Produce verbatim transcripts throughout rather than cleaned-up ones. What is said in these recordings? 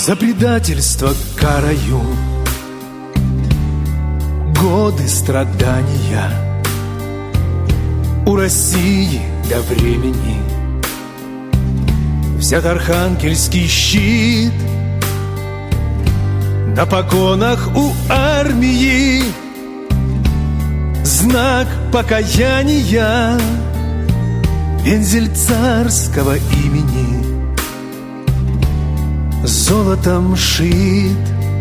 За предательство караю, годы страдания. У России до времени взят архангельский щит. На погонах у армии знак покаяния, вензель царского имени золотом шит.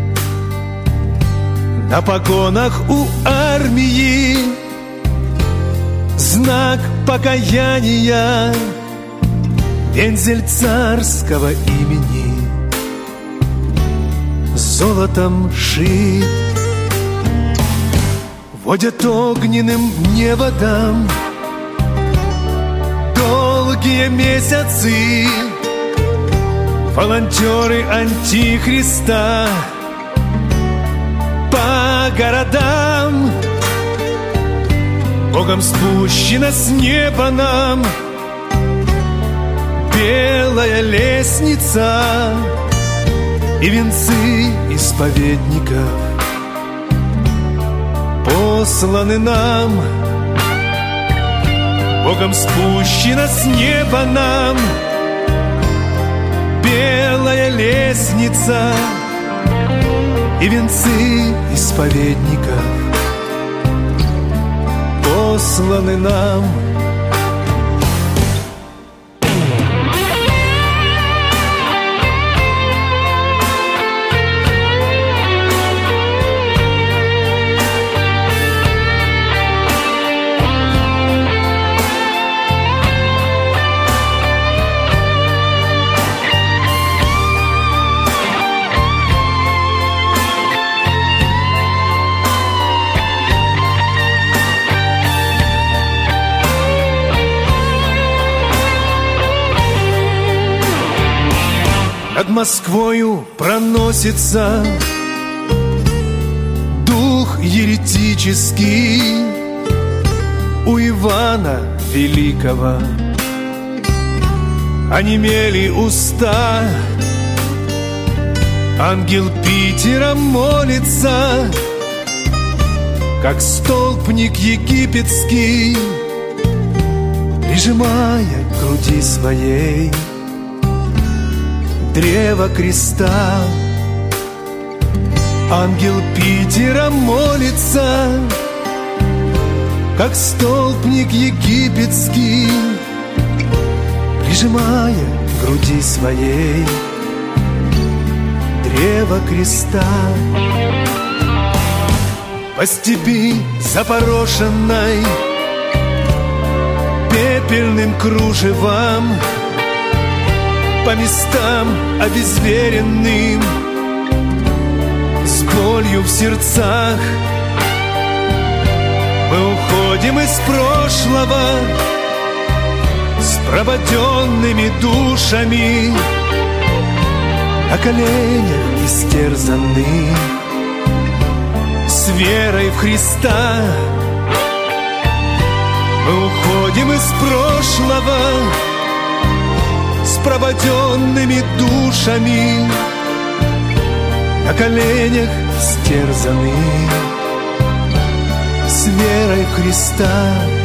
На погонах у армии знак покаяния, вензель царского имени золотом шит. Водят огненным неводом долгие месяцы волонтеры антихриста по городам. Богом спущена с неба нам белая лестница и венцы исповедников посланы нам. Богом спущена с неба нам белая лестница и венцы исповедников посланы нам. Над Москвою проносится дух еретический у Ивана Великого. Онемели уста, ангел Питера молится, как столпник египетский, прижимая к груди своей древо креста. Ангел Питера молится, как столпник египетский, прижимая к груди своей древо креста. По степи запорошенной пепельным кружевам, по местам обезверенным, с болью в сердцах мы уходим из прошлого с прободенными душами, на коленях истерзанных, с верой в Христа. Мы уходим из прошлого с прободенными душами, на коленях стерзаны, с верой в Христа.